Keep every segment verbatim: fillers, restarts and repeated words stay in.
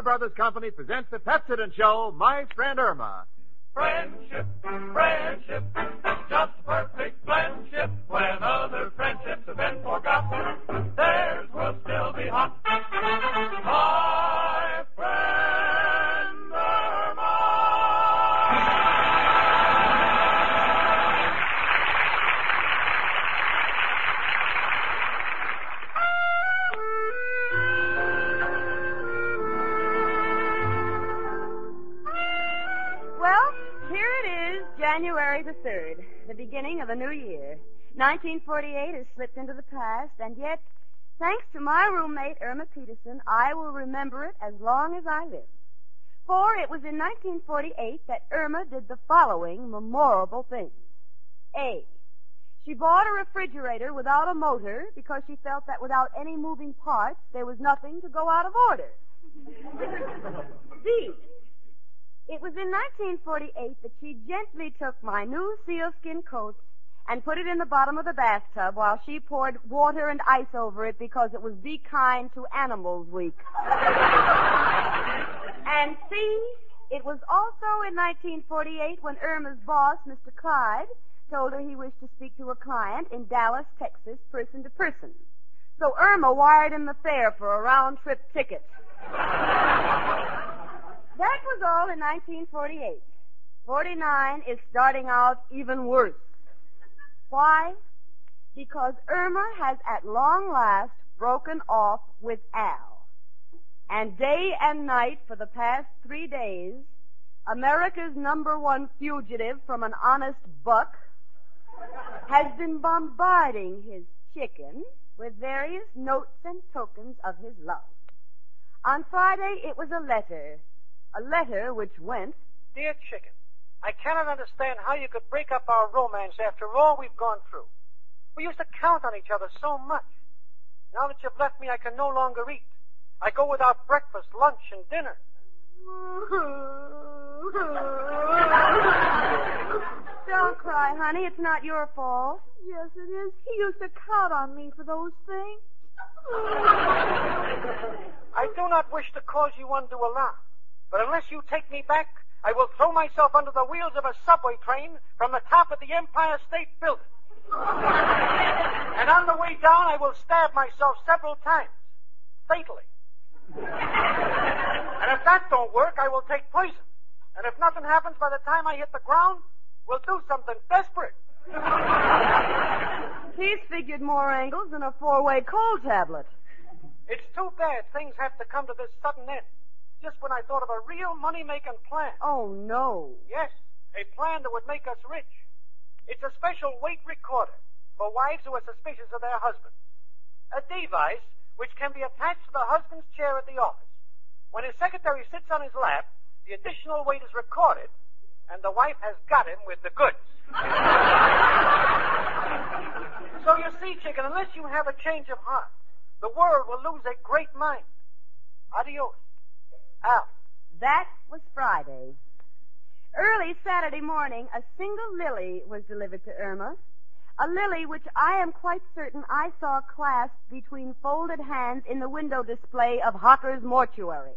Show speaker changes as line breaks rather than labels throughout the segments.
Brothers Company presents the Pepsodent Show, My Friend Irma.
Friendship, friendship, just a perfect friendship. When other friendships have been forgotten, theirs will still be hot. My friend Irma.
Well, here it is, January the third, the beginning of a new year. nineteen forty-eight has slipped into the past, and yet, thanks to my roommate, Irma Peterson, I will remember it as long as I live. For it was in nineteen forty-eight that Irma did the following memorable things. A. She bought a refrigerator without a motor because she felt that without any moving parts, there was nothing to go out of order. B. It was in nineteen forty-eight that she gently took my new sealskin coat and put it in the bottom of the bathtub while she poured water and ice over it because it was Be Kind to Animals Week. And C, it was also in nineteen forty-eight when Irma's boss, Mister Clyde, told her he wished to speak to a client in Dallas, Texas, person to person. So Irma wired him the fare for a round-trip ticket. That was all in nineteen forty-eight. forty-nine is starting out even worse. Why? Because Irma has at long last broken off with Al. And day and night for the past three days, America's number one fugitive from an honest buck has been bombarding his chicken with various notes and tokens of his love. On Friday, it was a letter. A letter which went,
Dear Chicken, I cannot understand how you could break up our romance after all we've gone through. We used to count on each other so much. Now that you've left me, I can no longer eat. I go without breakfast, lunch, and dinner.
Don't cry, honey. It's not your fault.
Yes, it is. He used to count on me for those things.
I do not wish to cause you undue alarm, but unless you take me back, I will throw myself under the wheels of a subway train from the top of the Empire State Building. And on the way down, I will stab myself several times, fatally. And if that don't work, I will take poison. And if nothing happens by the time I hit the ground, we'll do something desperate.
He's figured more angles than a four-way cold tablet.
It's too bad things have to come to this sudden end, just when I thought of a real money-making plan.
Oh, no.
Yes, a plan that would make us rich. It's a special weight recorder for wives who are suspicious of their husbands. A device which can be attached to the husband's chair at the office. When his secretary sits on his lap, the additional weight is recorded, and the wife has got him with the goods. So you see, Chicken, unless you have a change of heart, the world will lose a great mind. Adios. Al.
That was Friday. Early Saturday morning, a single lily was delivered to Irma. A lily which I am quite certain I saw clasped between folded hands in the window display of Hocker's Mortuary.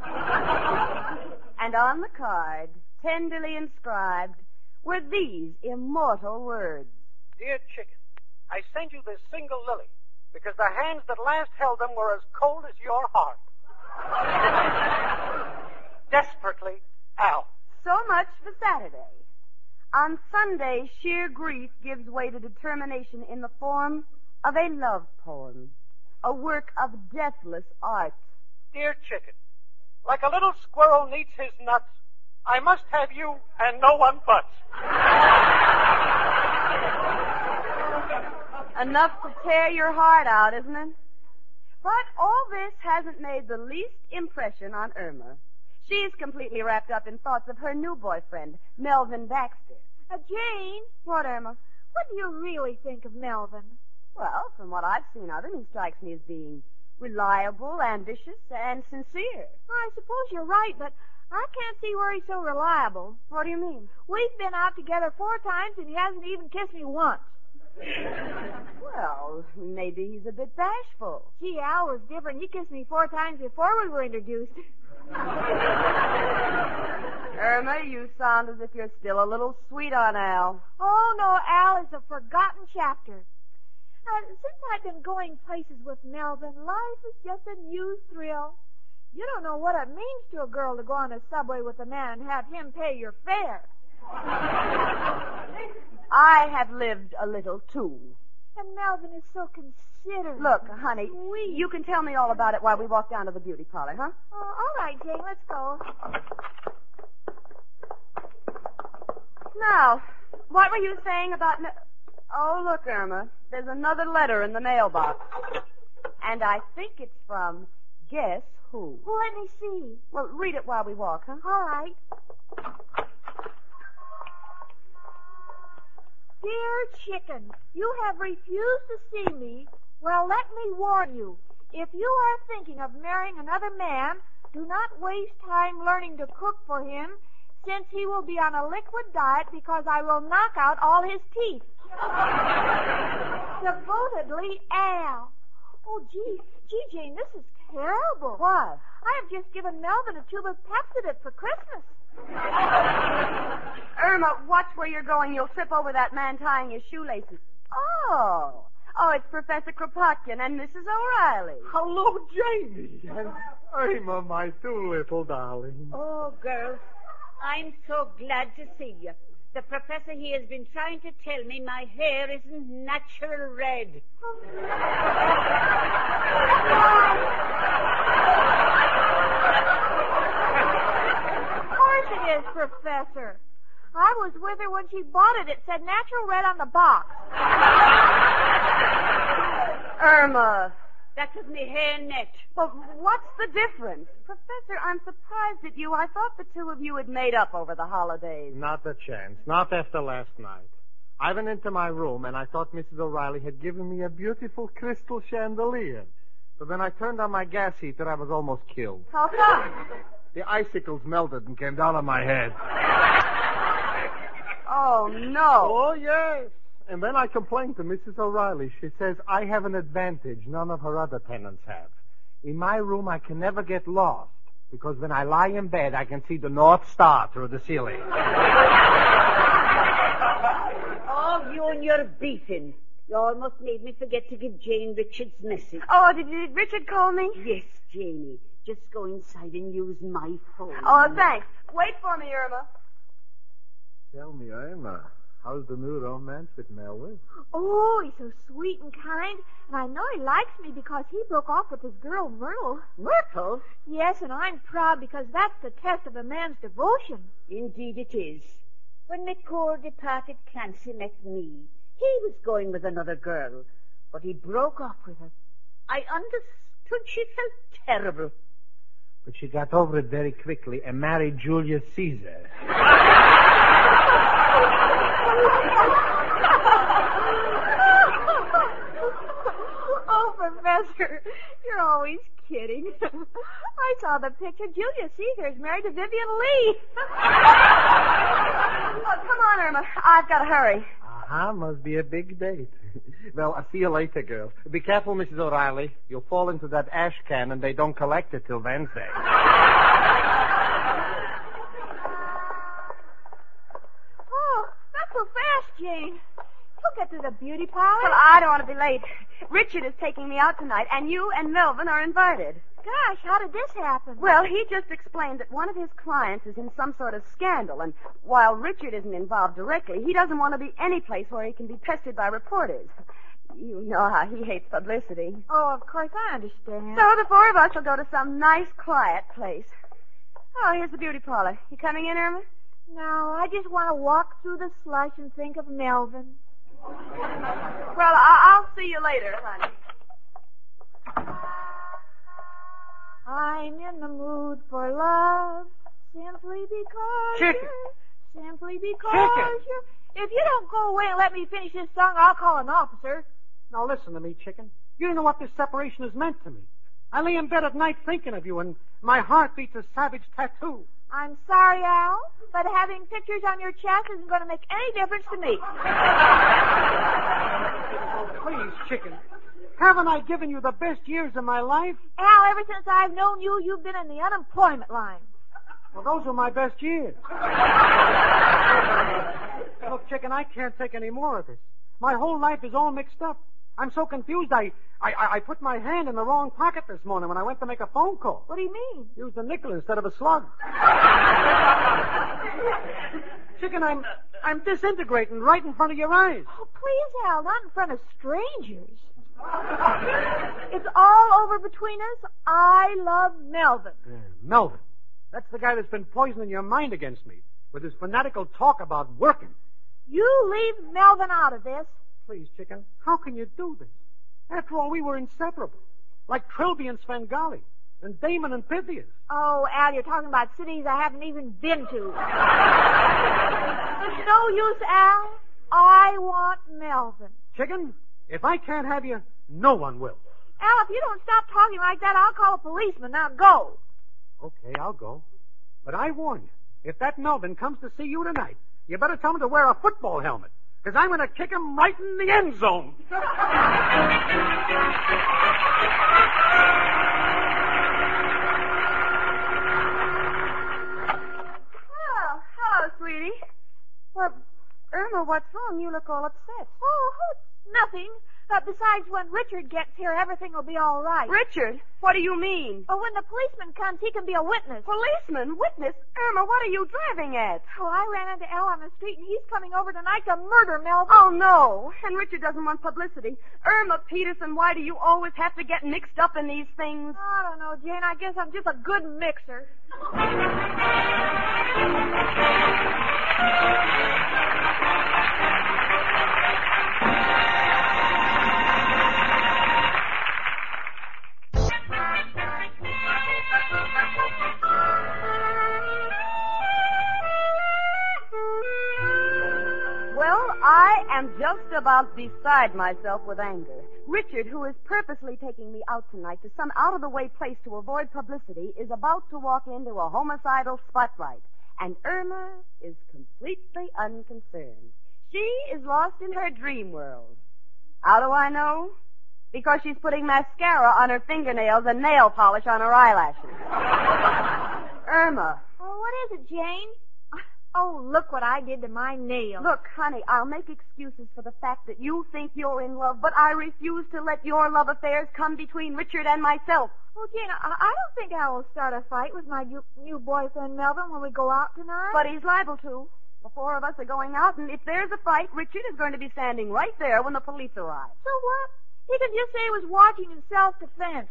And on the card, tenderly inscribed, were these immortal words.
Dear Chicken, I send you this single lily because the hands that last held them were as cold as your heart. Desperately, Al.
So much for Saturday. On Sunday, sheer grief gives way to determination in the form of a love poem, a work of deathless art.
Dear Chicken, like a little squirrel needs his nuts, I must have you and no one but.
Enough to tear your heart out, isn't it? But all this hasn't made the least impression on Irma. She's completely wrapped up in thoughts of her new boyfriend, Melvin Baxter.
Uh, Jane? What, Irma? What do you really think of Melvin?
Well, from what I've seen of him, he strikes me as being reliable, ambitious, and sincere.
I suppose you're right, but I can't see where he's so reliable.
What do you mean?
We've been out together four times, and he hasn't even kissed me once.
Well, maybe he's a bit bashful.
Gee, Al was different. He kissed me four times before we were introduced.
Irma, you sound as if you're still a little sweet on Al.
Oh, no, Al is a forgotten chapter. Uh, since I've been going places with Melvin, life is just a new thrill. You don't know what it means to a girl to go on a subway with a man and have him pay your fare.
I have lived a little, too.
And Melvin is so considerate.
Look, honey,
sweet.
You can tell me all about it while we walk down to the beauty parlor, huh?
Oh, all right, Jane, let's go.
Now, what were you saying about... Me- oh, look, Irma, there's another letter in the mailbox. And I think it's from Guess Who.
Well, let me see.
Well, read it while we walk, huh?
All right. Dear Chicken, you have refused to see me. Well, let me warn you. If you are thinking of marrying another man, do not waste time learning to cook for him, since he will be on a liquid diet because I will knock out all his teeth. Devotedly, Al. Oh, gee, gee, Jane, this is terrible.
Why?
I have just given Melvin a tube of Pepsodent for Christmas.
Irma, watch where you're going. You'll trip over that man tying his shoelaces. Oh. Oh, it's Professor Kropotkin and Missus O'Reilly.
Hello, Jamie. And Irma, my two little darlings.
Oh, girls, I'm so glad to see you. The professor, he has been trying to tell me my hair isn't natural red.
Of course it is, Professor. I was with her when she bought it. It said natural red on the box.
Irma.
That was me hair net.
Well, what's the difference? Professor, I'm surprised at you. I thought the two of you had made up over the holidays.
Not a chance. Not after last night. I went into my room and I thought Missus O'Reilly had given me a beautiful crystal chandelier. But when I turned on my gas heater, I was almost killed.
How come?
The icicles melted and came down on my head.
Oh, no.
Oh, yes. And then I complained to Missus O'Reilly. She says I have an advantage none of her other tenants have. In my room, I can never get lost, because when I lie in bed, I can see the North Star through the ceiling.
Oh, you and your beefing. You almost made me forget to give Jane Richard's message.
Oh, did, did Richard call me?
Yes, Janie. Just go inside and use my phone.
Oh, thanks. Wait for me, Irma.
Tell me, Irma, how's the new romance with Melvin?
Oh, he's so sweet and kind, and I know he likes me because he broke off with his girl, Myrtle.
Myrtle?
Yes, and I'm proud because that's the test of a man's devotion.
Indeed it is. When my poor departed Clancy met me, he was going with another girl, but he broke off with her. I understood she felt terrible.
But she got over it very quickly and married Julius Caesar.
Oh, Professor, you're always kidding. I saw the picture. Julius Caesar is married to Vivian Lee.
Oh, come on, Irma. I've got to hurry.
Uh-huh, must be a big date. Well, I'll see you later, girls. Be careful, Missus O'Reilly. You'll fall into that ash can and they don't collect it till Wednesday.
Oh, not so fast, Jane. You'll get to the beauty parlor.
Well, I don't want to be late. Richard is taking me out tonight, and you and Melvin are invited.
Gosh, how did this happen?
Well, he just explained that one of his clients is in some sort of scandal, and while Richard isn't involved directly, he doesn't want to be any place where he can be pestered by reporters. You know how he hates publicity.
Oh, of course, I understand.
So the four of us will go to some nice, quiet place. Oh, here's the beauty parlor. You coming in, Irma?
No, I just want to walk through the slush and think of Melvin.
Well, I- I'll see you later, honey.
I'm in the mood for love, simply because
Chicken.
you're, simply because
Chicken.
you're. If you don't go away and let me finish this song, I'll call an officer.
Now listen to me, Chicken. You don't know what this separation has meant to me. I lay in bed at night thinking of you, and my heart beats a savage tattoo.
I'm sorry, Al, but having pictures on your chest isn't going to make any difference to me.
Please, Chicken. Haven't I given you the best years of my life?
Al, ever since I've known you, you've been in the unemployment line.
Well, those were my best years. Look, Chicken, I can't take any more of this. My whole life is all mixed up. I'm so confused, I, I, I put my hand in the wrong pocket this morning when I went to make a phone call.
What do you mean?
Used a nickel instead of a slug. Chicken, I'm, I'm disintegrating right in front of your eyes.
Oh, please, Al, not in front of strangers. It's all over between us. I love Melvin.
Yeah, Melvin. That's the guy that's been poisoning your mind against me with his fanatical talk about working.
You leave Melvin out of this.
Please, Chicken, how can you do this? After all, we were inseparable. Like Trilby and Svengali, and Damon and Pythias.
Oh, Al, you're talking about cities I haven't even been to. It's no use, Al. I want Melvin.
Chicken, if I can't have you, no one will.
Al, if you don't stop talking like that, I'll call a policeman. Now go.
Okay, I'll go. But I warn you, if that Melvin comes to see you tonight, you better tell him to wear a football helmet, because I'm going to kick him right in the end zone.
Oh, hello, sweetie. Well, Irma, what's wrong? You look all upset.
Oh, nothing. Uh, besides, when Richard gets here, everything will be all right.
Richard? What do you mean?
Well, when the policeman comes, he can be a witness.
Policeman? Witness? Irma, what are you driving at?
Oh, I ran into Al on the street, and he's coming over tonight to murder Melvin.
Oh, no. And Richard doesn't want publicity. Irma Peterson, why do you always have to get mixed up in these things?
I don't know, Jane. I guess I'm just a good mixer.
I'm just about beside myself with anger. Richard, who is purposely taking me out tonight to some out-of-the-way place to avoid publicity, is about to walk into a homicidal spotlight. And Irma is completely unconcerned. She is lost in her dream world. How do I know? Because she's putting mascara on her fingernails and nail polish on her eyelashes. Irma.
Oh, what is it, Jane? Oh, look what I did to my nail.
Look, honey, I'll make excuses for the fact that you think you're in love, but I refuse to let your love affairs come between Richard and myself.
Oh, Jane, I, I don't think I will start a fight with my new, new boyfriend, Melvin, when we go out tonight.
But he's liable to. The four of us are going out, and if there's a fight, Richard is going to be standing right there when the police arrive.
So what? He could just say he was watching in self-defense.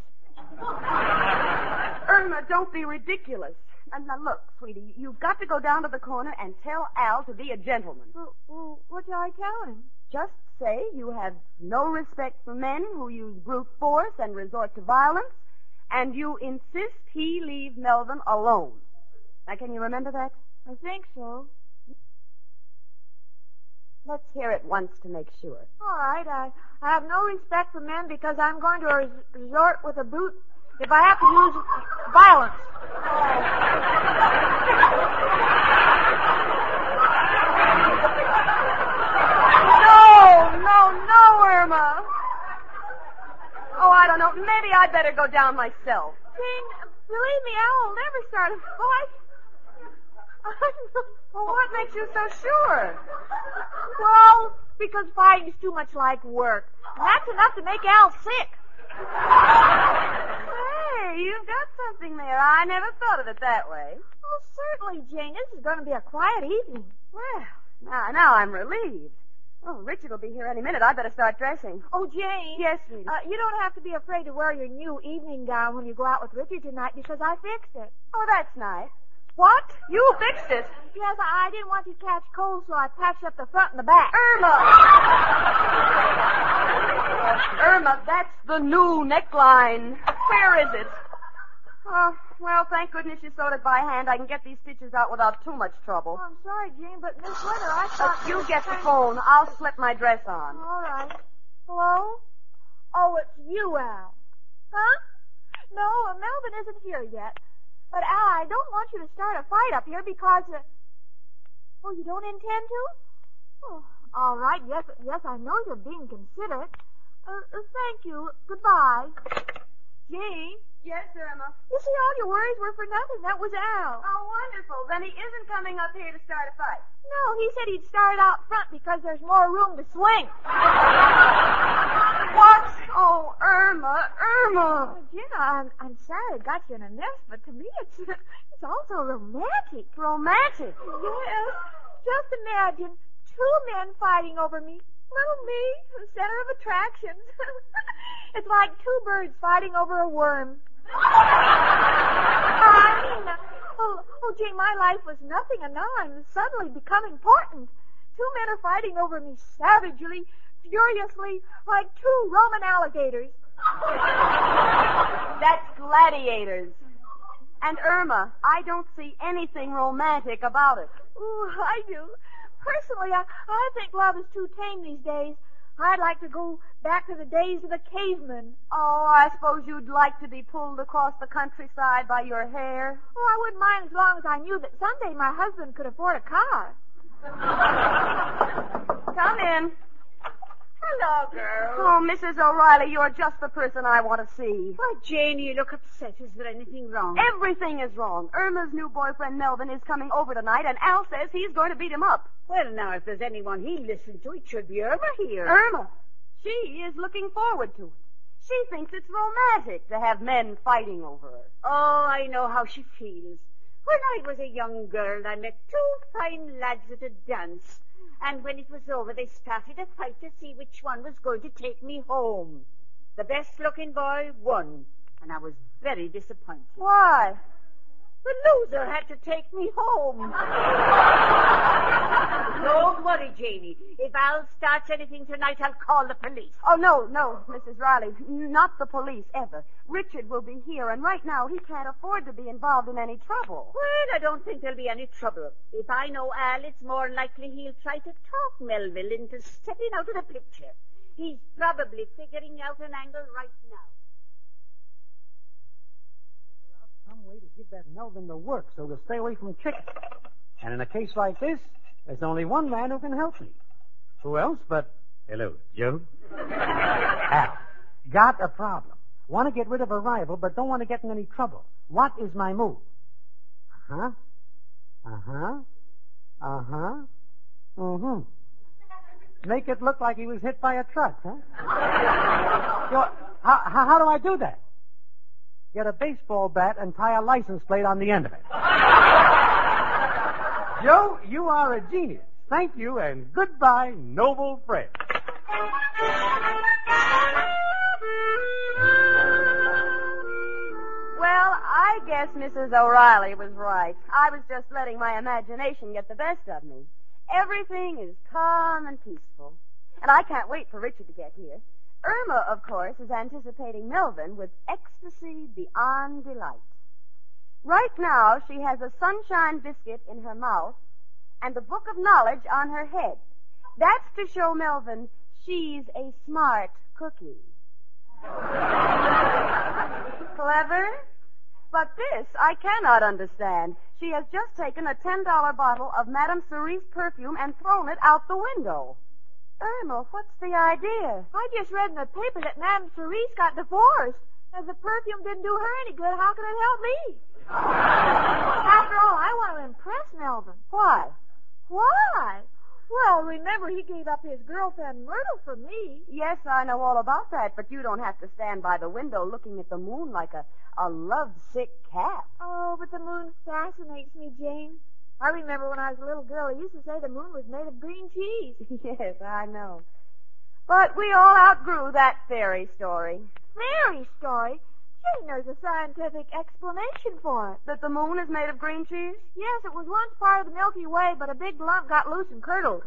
Irma, don't be ridiculous. And now look, sweetie, you've got to go down to the corner and tell Al to be a gentleman.
Well, well, what shall I tell him?
Just say you have no respect for men who use brute force and resort to violence, and you insist he leave Melvin alone. Now, can you remember that?
I think so.
Let's hear it once to make sure.
All right. I, I have no respect for men because I'm going to res- resort with a brute if I have to use violence.
No, no, no, Irma. Oh, I don't know. Maybe I'd better go down myself.
Jane, believe me, I will never start a fight.
Well, what makes you so sure?
Well, because fighting's too much like work. And that's enough to make Al sick.
Hey, you've got something there. I never thought of it that way.
Oh, certainly, Jane. This is going to be a quiet evening.
Well, now, now I'm relieved. Oh, Richard will be here any minute. I'd better start dressing.
Oh, Jane.
Yes, sweetie.
Uh, you don't have to be afraid to wear your new evening gown when you go out with Richard tonight because I fixed it.
Oh, that's nice.
What?
You fixed it?
Yes, I, I didn't want you to catch cold, so I patched up the front and the back.
Irma! Irma, that's the new neckline. Where is it? Oh, well, thank goodness you sewed it by hand. I can get these stitches out without too much trouble.
Oh, I'm sorry, Jane, but Miss Winter, I thought...
Uh, you get the phone. I'll slip my dress on.
All right. Hello? Oh, it's you, Al. Huh? No, Melvin isn't here yet. But, Al, I don't want you to start a fight up here because... Uh... Oh, you don't intend to? Oh, all right. Yes, yes, I know you're being considerate. Uh, uh, thank you. Goodbye. Jane?
Yes, Irma.
You see, all your worries were for nothing. That was Al.
Oh, wonderful. Then he isn't coming up here to start a fight.
No, he said he'd start out front because there's more room to swing.
What? Oh, Irma, Irma.
Oh, Gina, I'm, I'm sorry I got you in a nest, but to me it's it's also romantic.
Romantic?
Yes. Just imagine two men fighting over me. Little me, the center of attractions. It's like two birds fighting over a worm. I mean, uh, oh, oh, Jane, my life was nothing, and now I'm suddenly becoming important. Two men are fighting over me savagely, furiously, like two Roman alligators.
That's gladiators. And Irma, I don't see anything romantic about it.
Ooh, I do. Personally, I, I think love is too tame these days. I'd like to go back to the days of the cavemen.
Oh, I suppose you'd like to be pulled across the countryside by your hair?
Oh, I wouldn't mind as long as I knew that someday my husband could afford a car.
Come in.
Hello, girl.
Oh, Missus O'Reilly, you're just the person I want to see.
Why, Jane, you look upset. Is there anything wrong?
Everything is wrong. Irma's new boyfriend, Melvin, is coming over tonight, and Al says he's going to beat him up.
Well, now, if there's anyone he'd listen to, it should be Irma here.
Irma? She is looking forward to it. She thinks it's romantic to have men fighting over her.
Oh, I know how she feels. When I was a young girl, I met two fine lads at a dance. And when it was over, they started a fight to see which one was going to take me home. The best-looking boy won, and I was very disappointed.
Why?
The loser had to take me home. Don't worry, Janie. If Al starts anything tonight, I'll call the police.
Oh, no, no, Missus Riley. Not the police, ever. Richard will be here, and right now he can't afford to be involved in any trouble.
Well, I don't think there'll be any trouble. If I know Al, it's more likely he'll try to talk Melville into stepping out of the picture. He's probably figuring out an angle right now.
Some way to give that Melvin the work so to stay away from chicken. And in a case like this, there's only one man who can help me. Who else but... Hello, Joe? Al, got a problem. Want to get rid of a rival, but don't want to get in any trouble. What is my move? Uh-huh. Uh-huh. Uh-huh. Mm-hmm. Make it look like he was hit by a truck, huh? Yo, how, how, how do I do that? Get a baseball bat and tie a license plate on the end of it. Joe, you are a genius. Thank you, and goodbye, noble friend.
Well, I guess Missus O'Reilly was right. I was just letting my imagination get the best of me. Everything is calm and peaceful. And I can't wait for Richard to get here. Irma, of course, is anticipating Melvin with ecstasy beyond delight. Right now, she has a sunshine biscuit in her mouth and the book of knowledge on her head. That's to show Melvin she's a smart cookie. Clever? But this I cannot understand. She has just taken a ten dollar bottle of Madame Cerise perfume and thrown it out the window. Irma, what's the idea?
I just read in the paper that Madame Cerise got divorced. If the perfume didn't do her any good, how could it help me? After all, I want to impress Melvin.
Why?
Why? Well, remember, he gave up his girlfriend Myrtle for me.
Yes, I know all about that, but you don't have to stand by the window looking at the moon like a, a lovesick cat.
Oh, but the moon fascinates me, Jane. I remember when I was a little girl, I used to say the moon was made of green cheese.
Yes, I know. But we all outgrew that fairy story.
Fairy story? Jane, there's a scientific explanation for it.
That the moon is made of green cheese?
Yes, it was once part of the Milky Way, but a big lump got loose and curdled.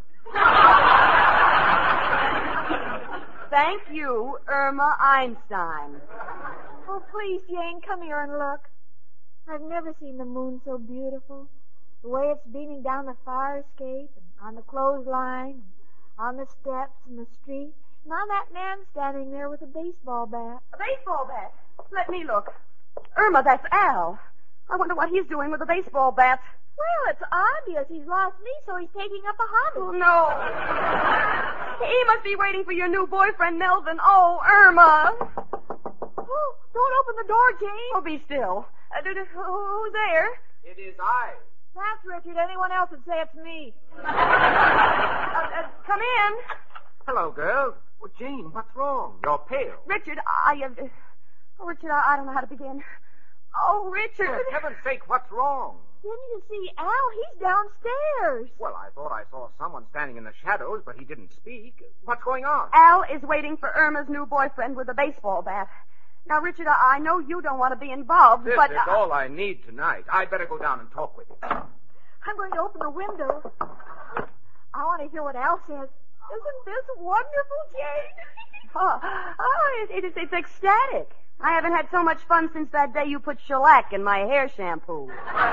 Thank you, Irma Einstein.
Oh, please, Jane, come here and look. I've never seen the moon so beautiful. The way it's beaming down the fire escape, and on the clothesline, and on the steps and the street, and on that man standing there with a baseball bat.
A baseball bat? Let me look. Irma, that's Al. I wonder what he's doing with the baseball bat.
Well, it's obvious he's lost me, so he's taking up a hobby.
Oh, no. He must be waiting for your new boyfriend, Melvin. Oh, Irma.
Oh, don't open the door, Jane.
Oh, be still. Uh, d- d- who's there?
It is I.
That's Richard. Anyone else would say it's me.
Uh, uh, come in.
Hello, girl. Well, Jane, what's wrong? You're pale.
Richard, I... Uh, oh, Richard, I, I don't know how to begin. Oh, Richard.
For heaven's sake, what's wrong?
Didn't you see Al? He's downstairs.
Well, I thought I saw someone standing in the shadows, but he didn't speak. What's going on?
Al is waiting for Irma's new boyfriend with a baseball bat. Now, Richard, I, I know you don't want to be involved,
This
but...
is
uh,
all I need tonight. I'd better go down and talk with him.
I'm going to open the window. I want to hear what Al says. Isn't this wonderful, Jane?
Oh, oh it, it is, it's ecstatic. I haven't had so much fun since that day you put shellac in my hair shampoo.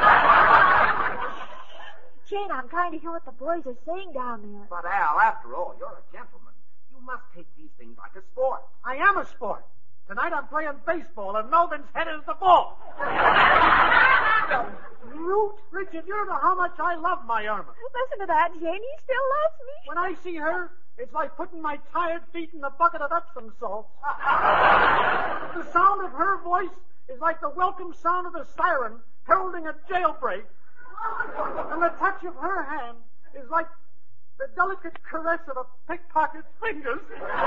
Jane, I'm trying to hear what the boys are saying down there.
But, Al, after all, you're a gentleman. You must take these things like a sport.
I am a sport. Tonight I'm playing baseball, and Melvin's head is the ball. Root, Richard, you don't know how much I love my Irma.
Listen to that, Jane. He still loves me.
When I see her, it's like putting my tired feet in a bucket of Epsom salts. The sound of her voice is like the welcome sound of a siren heralding a jailbreak. And the touch of her hand is like the delicate caress of a pickpocket's fingers.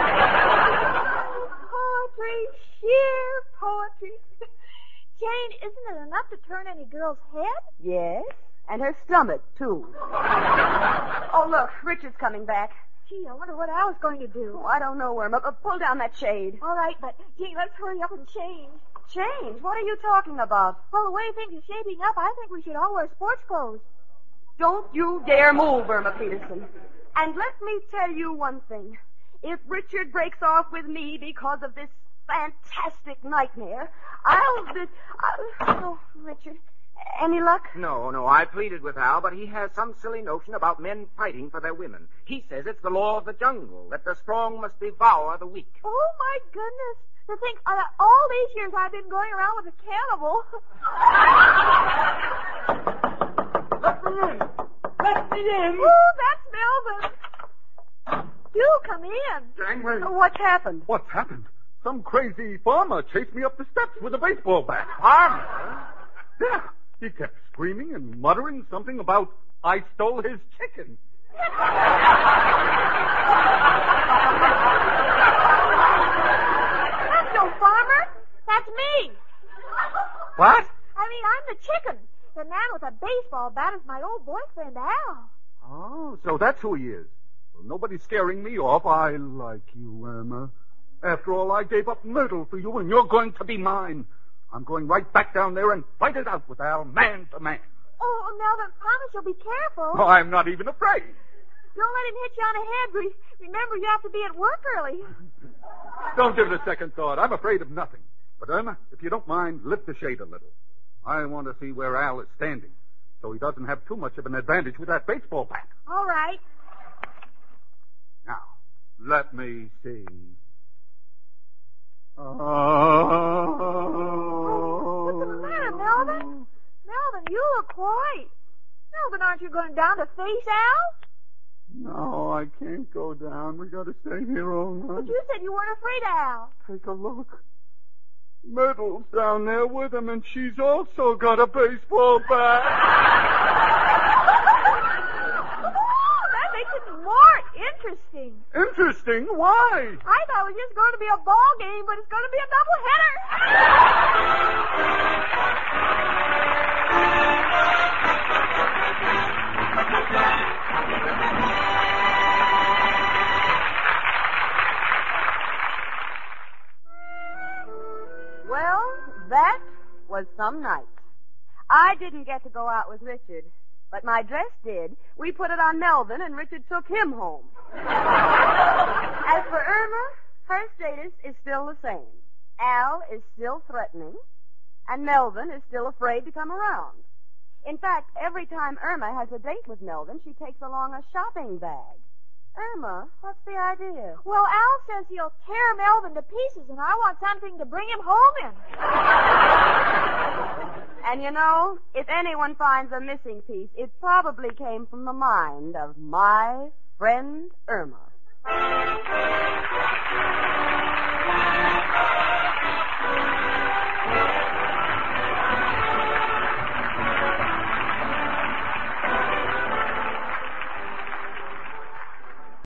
Poetry, sheer poetry. Jane, isn't it enough to turn any girl's head?
Yes, and her stomach, too. Oh, look, Richard's coming back.
Gee, I wonder what Al's going to do.
Oh, I don't know, Irma, but pull down that shade.
All right, but, Jane, let's hurry up and change.
Change? What are you talking about?
Well, the way things are shaping up, I think we should all wear sports clothes.
Don't you dare move, Irma Peterson. And let me tell you one thing. If Richard breaks off with me because of this fantastic nightmare, I'll... Be, I'll oh, Richard, any luck?
No, no, I pleaded with Al, but he has some silly notion about men fighting for their women. He says it's the law of the jungle, that the strong must devour the weak.
Oh, my goodness. To think uh, all these years I've been going around with a cannibal.
Let me in. Let me in.
Oh, that's Melvin. Do come in.
Gangway.
What's happened?
What's happened? Some crazy farmer chased me up the steps with a baseball bat.
Farmer?
Yeah. He kept screaming and muttering something about I stole his chicken.
That's no farmer. That's me.
What?
I mean, I'm the chicken. The man with a baseball bat is my old boyfriend, Al.
Oh, so that's who he is. Well, nobody's scaring me off. I like you, Irma. After all, I gave up Myrtle for you, and you're going to be mine. I'm going right back down there and fight it out with Al, man to man.
Oh, Melvin, promise you'll be careful.
Oh, I'm not even afraid.
Don't let him hit you on the head. Re- Remember, you have to be at work early.
Don't give it a second thought. I'm afraid of nothing. But, Irma, if you don't mind, lift the shade a little. I want to see where Al is standing, so he doesn't have too much of an advantage with that baseball bat.
All right.
Now, let me see. Oh.
What's the matter, Melvin? Melvin, you look white. Melvin, aren't you going down to face Al?
No, I can't go down. We got to stay here all night.
But you said you weren't afraid of Al.
Take a look. Myrtle's down there with him, and she's also got a baseball bat.
Oh, that makes it more interesting.
Interesting? Why?
I thought it was just going to be a ball game, but it's going to be a double header.
Well, that was some night. I didn't get to go out with Richard, but my dress did. We put it on Melvin, and Richard took him home. As for Irma, her status is still the same. Al is still threatening, and Melvin is still afraid to come around. In fact, every time Irma has a date with Melvin, she takes along a shopping bag. Irma, what's the idea?
Well, Al says he'll tear Melvin to pieces, and I want something to bring him home in.
And you know, if anyone finds a missing piece, it probably came from the mind of my friend Irma.